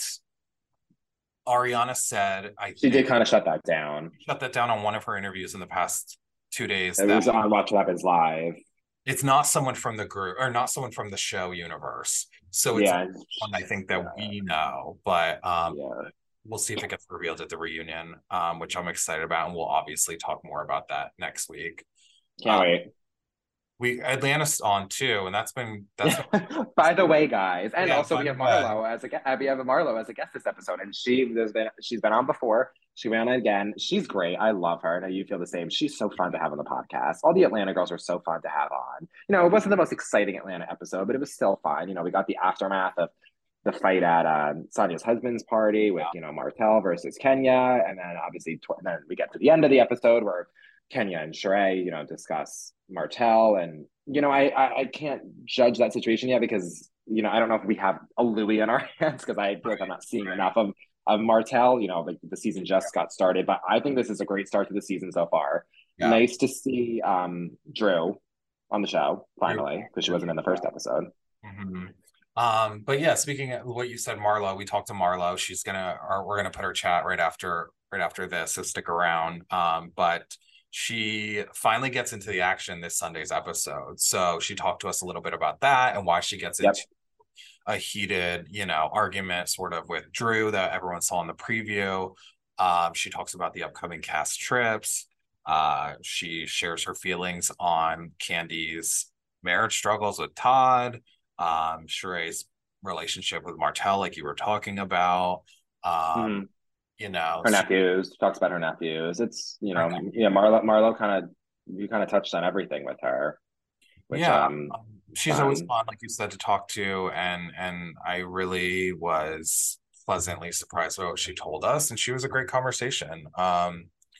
Ariana said, she did kind of shut that down. Shut that down on one of her interviews in the past 2 days. It was on Watch What Happens Live. It's not someone from the group or not someone from the show universe. So it's one I think that we know, but we'll see if it gets revealed at the reunion, which I'm excited about. And we'll obviously talk more about that next week. Can't wait. Atlanta's on too, and that's been by the way, guys. And also we have Marlo as a guest this episode, and she's been on before. She ran on again. She's great. I love her. I know you feel the same. She's so fun to have on the podcast. All the Atlanta girls are so fun to have on. It wasn't the most exciting Atlanta episode, but it was still fun. We got the aftermath of the fight at Sonya's husband's party with Martell versus Kenya, and then obviously then we get to the end of the episode where Kenya and Sheree, discuss Martell, and I can't judge that situation yet because I don't know if we have a Louis in our hands because I feel like I'm not seeing enough of Martell. Like the season just got started, but I think this is a great start to the season so far. Yeah. Nice to see Drew on the show finally because she wasn't in the first episode. But yeah, speaking of what you said, Marlo, we talked to Marlo. We're gonna put her chat right after this, so stick around. But she finally gets into the action this Sunday's episode. So she talked to us a little bit about that and why she gets into a heated, argument sort of with Drew that everyone saw in the preview. She talks about the upcoming cast trips. She shares her feelings on Candy's marriage struggles with Todd, Sheree's relationship with Martell, like you were talking about. Her nephews, talks about her nephews. It's Marlo kind of touched on everything with her. Which, she's always fun, like you said, to talk to, and I really was pleasantly surprised by what she told us, and she was a great conversation. I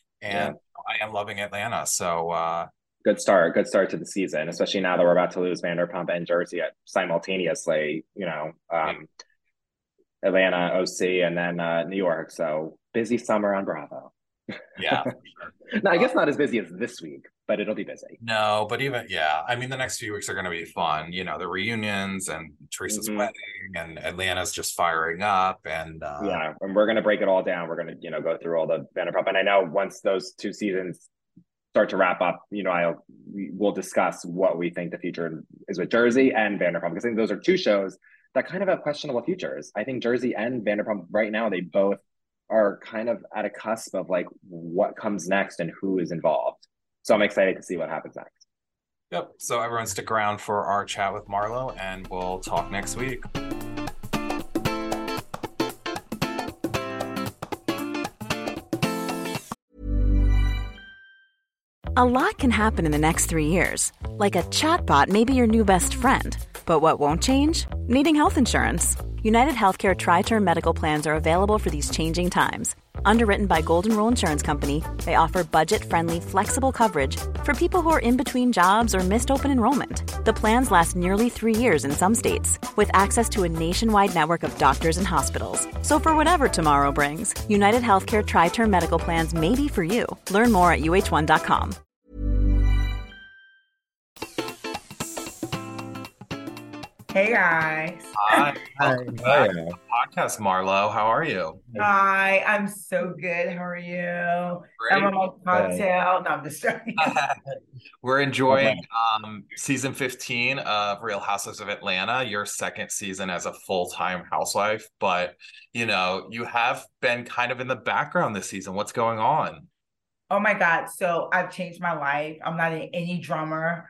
am loving Atlanta, so good start to the season, especially now that we're about to lose Vanderpump and Jersey simultaneously. Atlanta, OC, and then New York. So busy summer on Bravo. Yeah. No, I guess not as busy as this week, but it'll be busy. No, but even, I mean, the next few weeks are going to be fun. The reunions and Teresa's wedding, and Atlanta's just firing up. And and we're going to break it all down. We're going to, go through all the Vanderpump. And I know once those two seasons start to wrap up, we'll discuss what we think the future is with Jersey and Vanderpump, because I think those are two shows that kind of have questionable futures. I think Jersey and Vanderpump right now, they both are kind of at a cusp of like what comes next and who is involved. So I'm excited to see what happens next. Yep. So everyone stick around for our chat with Marlo, and we'll talk next week. A lot can happen in the next 3 years. Like a chatbot may be your new best friend. But what won't change? Needing health insurance. United Healthcare Tri-Term Medical Plans are available for these changing times. Underwritten by Golden Rule Insurance Company, they offer budget-friendly, flexible coverage for people who are in between jobs or missed open enrollment. The plans last nearly 3 years in some states, with access to a nationwide network of doctors and hospitals. So for whatever tomorrow brings, United Healthcare Tri-Term Medical Plans may be for you. Learn more at Hey guys. Hi, Hi, welcome how are back to you? the podcast, Marlo. How are you? Hi, I'm so good. How are you? I'm Great. on my Hey. cocktail. No, I'm just joking. We're Oh, enjoying man. season 15 of Real Housewives of Atlanta, your second season as a full-time housewife. But, you have been kind of in the background this season. What's going on? Oh my God. So I've changed my life. I'm not in any drama.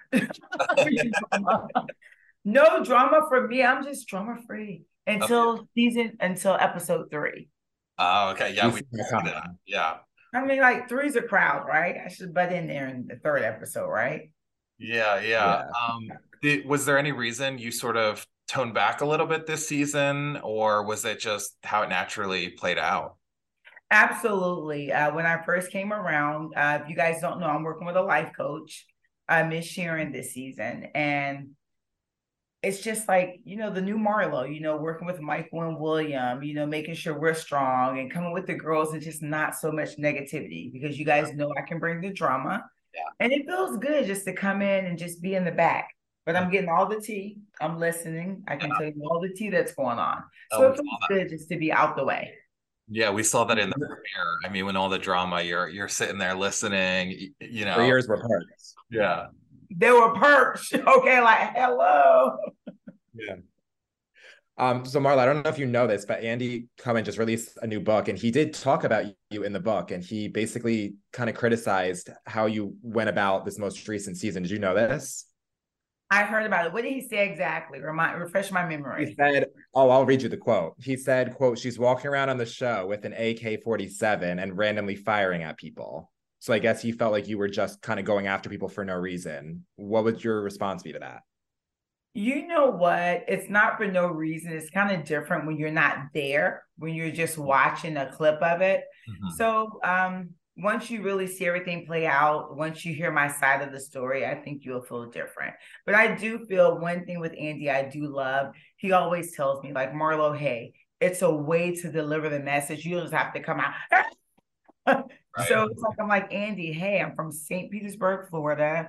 No drama for me. I'm just drama free Okay. until episode 3. Oh, okay. Yeah, We we see see that that. coming. Yeah. I mean, like three's a crowd, right? I should butt in there in the 3rd episode, right? Yeah, yeah. Yeah. Was there any reason you sort of toned back a little bit this season, or was it just how it naturally played out? Absolutely. When I first came around, if you guys don't know, I'm working with a life coach, Miss Sharon, this season. And it's just like, the new Marlo, working with Michael and William, making sure we're strong and coming with the girls and just not so much negativity because you guys know I can bring the drama. Yeah. And it feels good just to come in and just be in the back. But I'm getting all the tea. I'm listening. I can tell you all the tea that's going on. Oh, So we it feels saw that. good just to be out the way. Yeah, we saw that in the premiere. I mean, when all the drama, you're sitting there listening, Your ears were perked. Yeah. There were perks. Okay, like hello. Yeah. So Marla, I don't know if you know this, but Andy Cohen just released a new book, and he did talk about you in the book, and he basically kind of criticized how you went about this most recent season. Did you know this? I heard about it. What did he say exactly? Refresh my He memory. said, oh, I'll read you the quote. He said, quote, she's walking around on the show with an AK-47 and randomly firing at people. So I guess he felt like you were just kind of going after people for no reason. What would your response be to that? You know what? It's not for no reason. It's kind of different when you're not there, when you're just watching a clip of it. Mhm. So once you really see everything play out, once you hear my side of the story, I think you'll feel different. But I do feel one thing with Andy, I do love, he always tells me, like, Marlo, hey, it's a way to deliver the message. You just have to come out. Right. So it's like, I'm like, Andy, hey, I'm from St. Petersburg, Florida.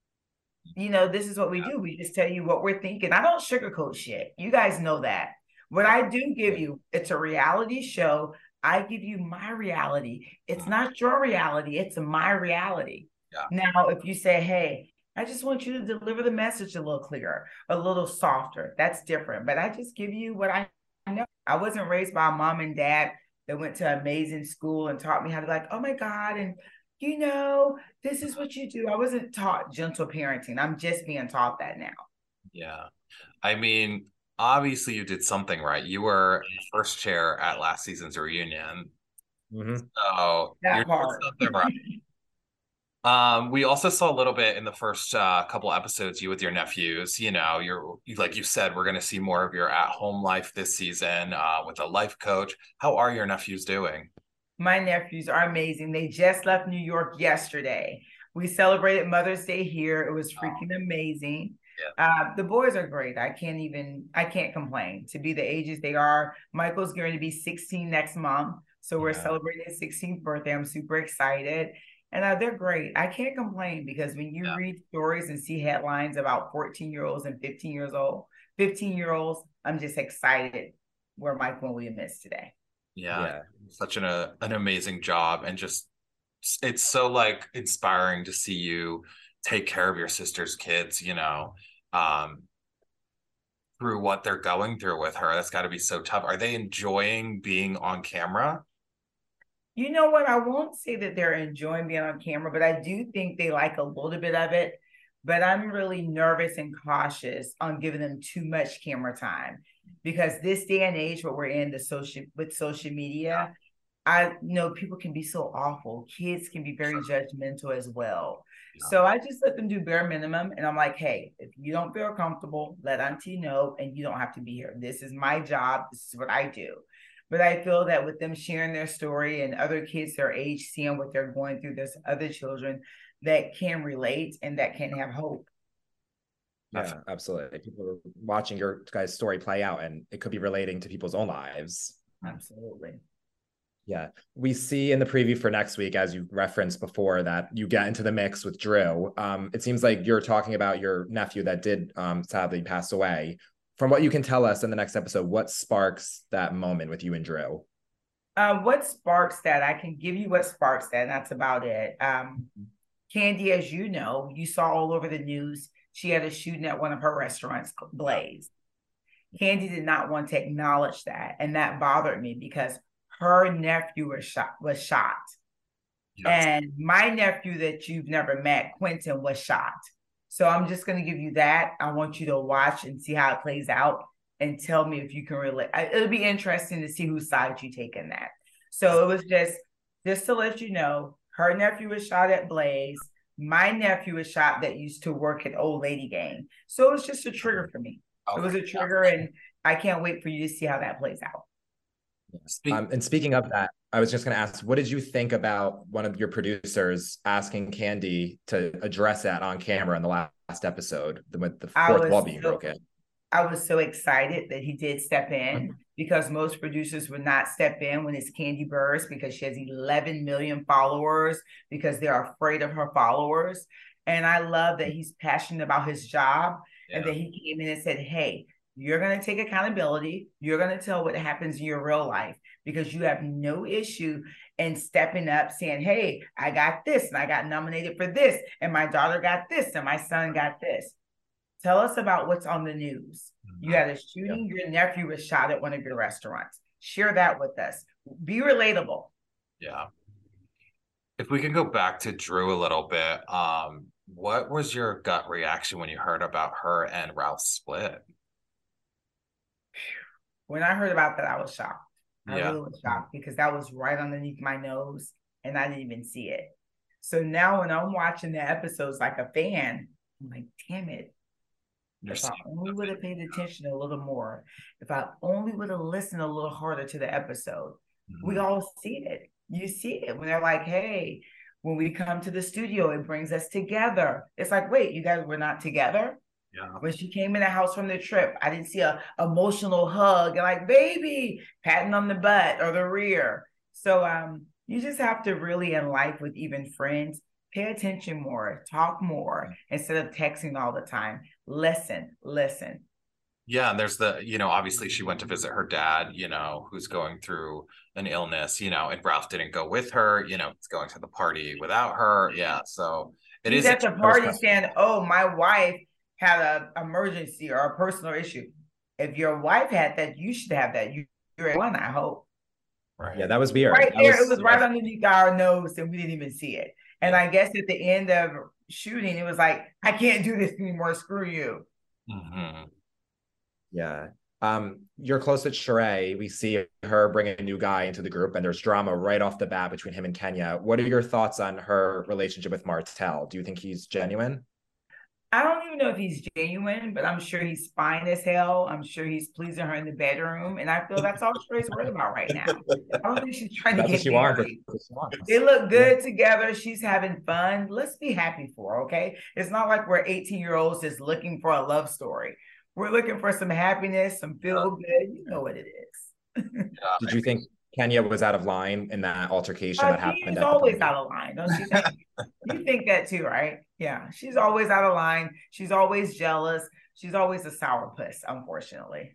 This is what we do. We just tell you what we're thinking. I don't sugarcoat shit. You guys know that. What I do give you, it's a reality show. I give you my reality. It's not your reality. It's my reality. Yeah. Now, if you say, hey, I just want you to deliver the message a little clearer, a little softer, that's different. But I just give you what I know. I wasn't raised by a mom and dad that went to amazing school and taught me how to like, oh my God, and this is what you do. I wasn't taught gentle parenting. I'm just being taught that now. Yeah. I mean, obviously you did something right. You were in first chair at last season's reunion. Mm-hmm. So That you're doing part. something right. We also saw a little bit in the first couple episodes, you with your nephews. Like you said, we're going to see more of your at-home life this season with a life coach. How are your nephews doing? My nephews are amazing. They just left New York yesterday. We celebrated Mother's Day here. It was freaking amazing. Yeah. The boys are great. I can't complain to be the ages they are. Michael's going to be 16 next month. So we're celebrating his 16th birthday. I'm super excited. And they're great. I can't complain because when you read stories and see headlines about 14-year-olds and 15-year-olds, I'm just excited where Michael and William is today. Yeah. Such an amazing job, and just it's so like inspiring to see you take care of your sister's kids, through what they're going through with her. That's got to be so tough. Are they enjoying being on camera? You know what? I won't say that they're enjoying being on camera, but I do think they like a little bit of it. But I'm really nervous and cautious on giving them too much camera time because this day and age, what we're in with social media, I know people can be so awful. Kids can be very judgmental as well. Yeah. So I just let them do bare minimum. And I'm like, hey, if you don't feel comfortable, let auntie know, and you don't have to be here. This is my job. This is what I do. But I feel that with them sharing their story and other kids their age, seeing what they're going through, there's other children that can relate and that can have hope. Yeah, absolutely. People are watching your guys' story play out, and it could be relating to people's own lives. Absolutely. Yeah. We see in the preview for next week, as you referenced before, that you get into the mix with Drew. It seems like you're talking about your nephew that did sadly pass away. from what you can tell us in the next episode, what sparks that moment with you and Drew? What sparks that? I can give you what sparks that, and that's about it. Kandi, as you know, you saw all over the news, she had a shooting at one of her restaurants, Blaze. Kandi did not want to acknowledge that, and that bothered me because her nephew was shot. Yes. And my nephew that you've never met, Quentin, was shot. So I'm just going to give you that. I want you to watch and see how it plays out and tell me if you can relate. It'll be interesting to see whose side you take in that. So it was just to let you know, her nephew was shot at Blaze. My nephew was shot that used to work at Old Lady Gang. So it was just a trigger for me. It was a trigger, and I can't wait for you to see how that plays out. And speaking of that, I was just going to ask, what did you think about one of your producers asking Kandi to address that on camera in the last episode with the fourth wall being broken? I was so excited that he did step in, because most producers would not step in when it's Kandi Burruss, because she has 11 million followers, because they're afraid of her followers. And I love that he's passionate about his job, and that he came in and said, hey, you're going to take accountability. You're going to tell what happens in your real life, because you have no issue in stepping up saying, hey, I got this, and I got nominated for this, and my daughter got this, and my son got this. Tell us about what's on the news. You had a shooting. Your nephew was shot at one of your restaurants. Share that with us. Be relatable. Yeah. If we can go back to Drew a little bit, what was your gut reaction when you heard about her and Ralph's split? When I heard about that, I was shocked. I really was shocked, because that was right underneath my nose and I didn't even see it. So now when I'm watching the episodes like a fan, I'm like, damn it. If I only would have paid attention a little more, if I only would have listened a little harder to the episode, we all see it. You see it when they're like, hey, when we come to the studio, it brings us together. It's like, wait, you guys were not together? Yeah. When she came in the house from the trip, I didn't see a emotional hug and like, baby, patting on the butt or the rear. So you just have to really, in life with even friends, pay attention more, talk more, instead of texting all the time. Listen. Yeah, and there's obviously she went to visit her dad, who's going through an illness, and Ralph didn't go with her, he's going to the party without her. Yeah, so he's at the party saying, oh, my wife had an emergency or a personal issue. If your wife had that, you should have that. You're one, I hope. Right. Yeah, that was weird. Right there, it was right underneath our nose, and we didn't even see it. And I guess at the end of shooting, it was like, I can't do this anymore. Screw you. Mm-hmm. Yeah. You're close with Sheree. We see her bring a new guy into the group, and there's drama right off the bat between him and Kenya. What are your thoughts on her relationship with Martell? Do you think he's genuine? I don't even know if he's genuine, but I'm sure he's fine as hell. I'm sure he's pleasing her in the bedroom. And I feel that's all Sheree's worried about right now. I don't think she's trying to get married. They look good together. She's having fun. Let's be happy for her, okay? It's not like we're 18-year-olds just looking for a love story. We're looking for some happiness, some feel good. You know what it is. Did you think Kenya was out of line in that altercation that happened? She's always out of line, don't you think? You think that too, right? Yeah, she's always out of line. She's always jealous. She's always a sourpuss, unfortunately.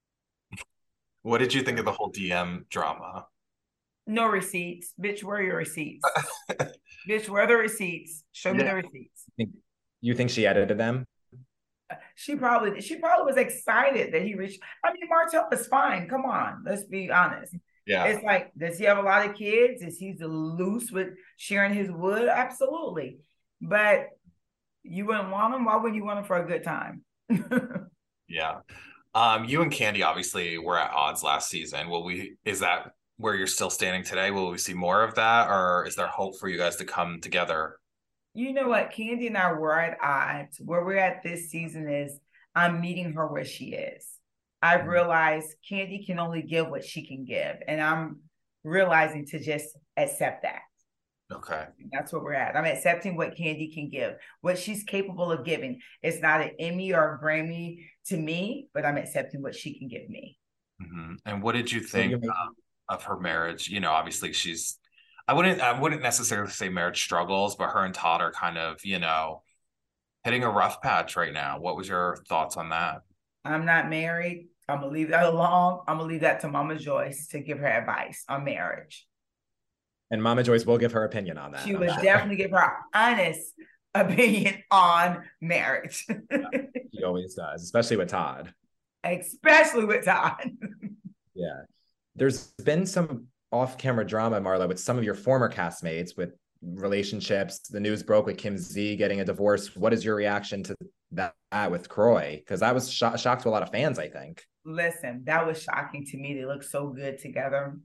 What did you think of the whole DM drama? No receipts. Bitch, where are your receipts? Bitch, where are the receipts? Show me the receipts. You think she edited them? She probably was excited that he reached. I mean, Martell is fine. Come on, let's be honest. Yeah. It's like, does he have a lot of kids? Is he loose with sharing his wood? Absolutely. But you wouldn't want him? Why wouldn't you want him for a good time? Yeah. You and Kandi obviously were at odds last season. Is that where you're still standing today? Will we see more of that? Or is there hope for you guys to come together? You know what? Kandi and I were at odds. Where we're at this season is I'm meeting her where she is. I've realized Kandi can only give what she can give. And I'm realizing to just accept that. Okay. That's where we're at. I'm accepting what Kandi can give, what she's capable of giving. It's not an Emmy or a Grammy to me, but I'm accepting what she can give me. Mm-hmm. And what did you think of her marriage? Obviously I wouldn't necessarily say marriage struggles, but her and Todd are kind of, hitting a rough patch right now. What was your thoughts on that? I'm not married. I'm gonna leave that alone. I'm gonna leave that to Mama Joyce to give her advice on marriage. And Mama Joyce will give her opinion on that. She would definitely give her honest opinion on marriage. He always does, especially with Todd. Especially with Todd. Yeah. There's been some off-camera drama, Marla, with some of your former castmates with relationships. The news broke with Kim Z getting a divorce. What is your reaction to that with Kroy? Because that was shock to a lot of fans, I think. Listen, that was shocking to me. They look so good together.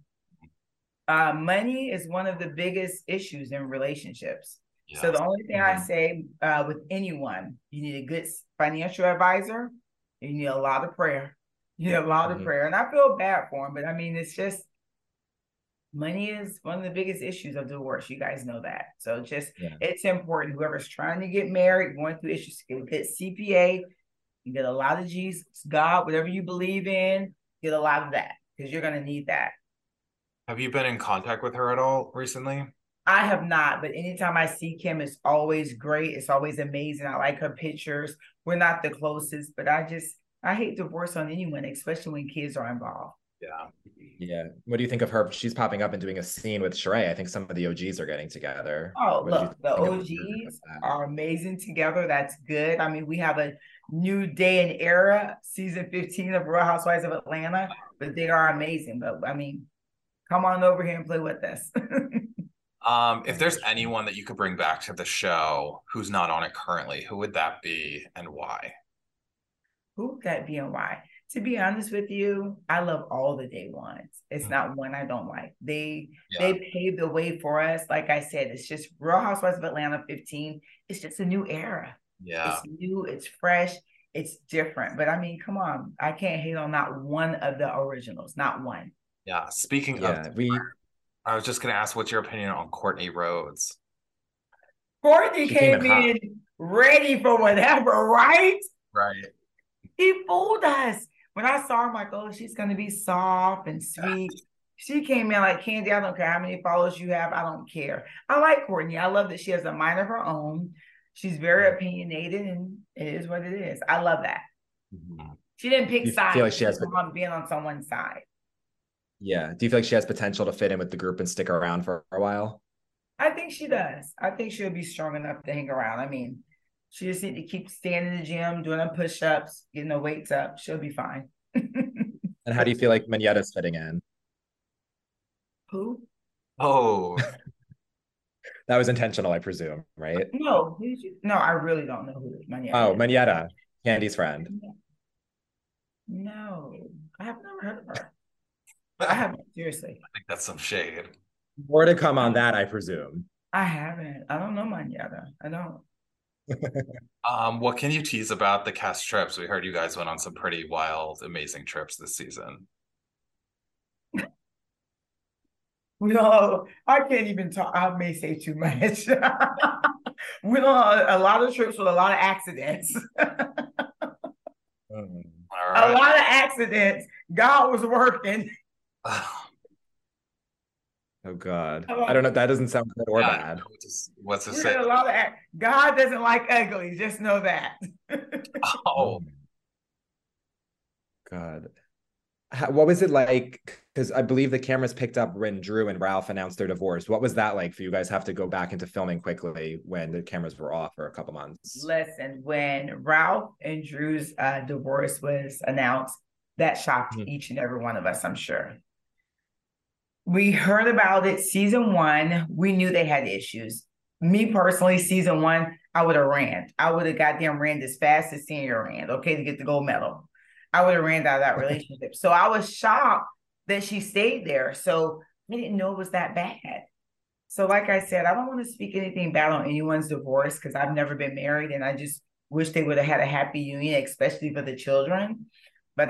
Money is one of the biggest issues in relationships. Yes. So the only thing I say with anyone, you need a good financial advisor. You need a lot of prayer. You need a lot of prayer. And I feel bad for him, but I mean, it's just, money is one of the biggest issues of divorce. You guys know that. So it's important. Whoever's trying to get married, going through issues, get CPA, you get a lot of Jesus, God, whatever you believe in, get a lot of that because you're going to need that. Have you been in contact with her at all recently? I have not, but anytime I see Kim, it's always great. It's always amazing. I like her pictures. We're not the closest, but I hate divorce on anyone, especially when kids are involved. Yeah. What do you think of her? She's popping up and doing a scene with Sheree. I think some of the OGs are getting together. Oh, look, the OGs are amazing together. That's good. I mean, we have a new day and era, season 15 of Real Housewives of Atlanta, but they are amazing. But I mean, come on over here and play with us. If there's anyone that you could bring back to the show who's not on it currently, who would that be and why? Who would that be and why? To be honest with you, I love all the day ones. It's not one I don't like. They paved the way for us. Like I said, it's just Real Housewives of Atlanta 15. It's just a new era. Yeah. It's new, it's fresh, it's different. But I mean, come on. I can't hate on not one of the originals, not one. Yeah. Speaking of, I was just going to ask, what's your opinion on Courtney Rhodes? Courtney came in ready for whatever, right? Right. He fooled us. When I saw her, I'm like, oh, she's going to be soft and sweet. She came in like, Candy, I don't care how many followers you have. I don't care. I like Courtney. I love that she has a mind of her own. She's very opinionated, and it is what it is. I love that. Mm-hmm. She didn't pick sides. Feel like she has being on someone's side. Yeah. Do you feel like she has potential to fit in with the group and stick around for a while? I think she does. I think she'll be strong enough to hang around. I mean, she just need to keep staying in the gym, doing her push-ups, getting her weights up. She'll be fine. And how do you feel like Monyeta's fitting in? Who? Oh. That was intentional, I presume, right? No, I really don't know who Monyeta is. Oh, Monyeta, Candy's friend. No, I have never heard of her. I haven't, seriously. I think that's some shade. More to come on that, I presume. I haven't. I don't know Monyeta. I don't. What can you tease about the cast trips? We heard you guys went on some pretty wild, amazing trips this season. No, I can't even talk. I may say too much. We went on a lot of trips with a lot of accidents. All A right. lot of accidents. God was working. Oh God. I don't know. That doesn't sound good or bad. What's to say? God doesn't like ugly. Just know that. Oh. God. What was it like? Because I believe the cameras picked up when Drew and Ralph announced their divorce. What was that like for you guys? Have to go back into filming quickly when the cameras were off for a couple months? Listen, when Ralph and Drew's divorce was announced, that shocked each and every one of us, I'm sure. We heard about it season 1. We knew they had issues. Me personally, season 1, I would have ran. I would have goddamn ran as fast as Senior ran, okay, to get the gold medal. I would have ran out of that relationship. So I was shocked that she stayed there. So I didn't know it was that bad. So like I said, I don't want to speak anything bad on anyone's divorce because I've never been married and I just wish they would have had a happy union, especially for the children. But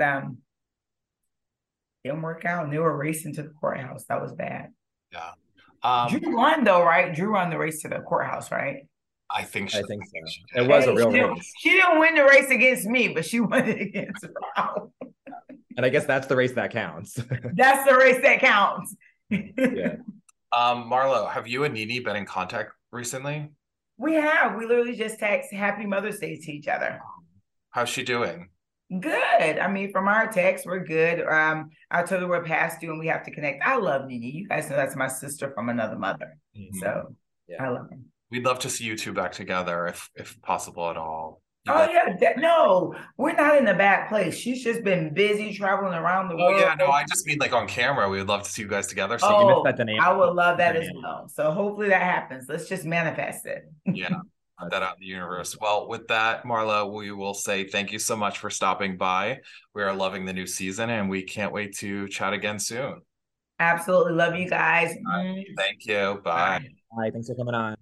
didn't work out, and they were racing to the courthouse. That was bad. Yeah. Drew won though, right? Drew won the race to the courthouse, right? I think so. It was a real race. She didn't win the race against me, but she won it against Ralph. And I guess that's the race that counts. That's the race that counts. Yeah. Marlo, have you and Nene been in contact recently? We have. We literally just text Happy Mother's Day to each other. How's she doing? Good. I mean, from our text, we're good. I told her we're past due and we have to connect. I love Nene. You guys know that's my sister from another mother. So I love her. We'd love to see you two back together if possible at all. No, we're not in a bad place. She's just been busy traveling around the world. Oh yeah, no, I just mean like on camera. We would love to see you guys together. So I would love that as well. So hopefully that happens. Let's just manifest it. Yeah, put that out in the universe. Well, with that, Marla, we will say thank you so much for stopping by. We are loving the new season, and we can't wait to chat again soon. Absolutely, love you guys. Thank you. Bye. Bye. Thanks for coming on.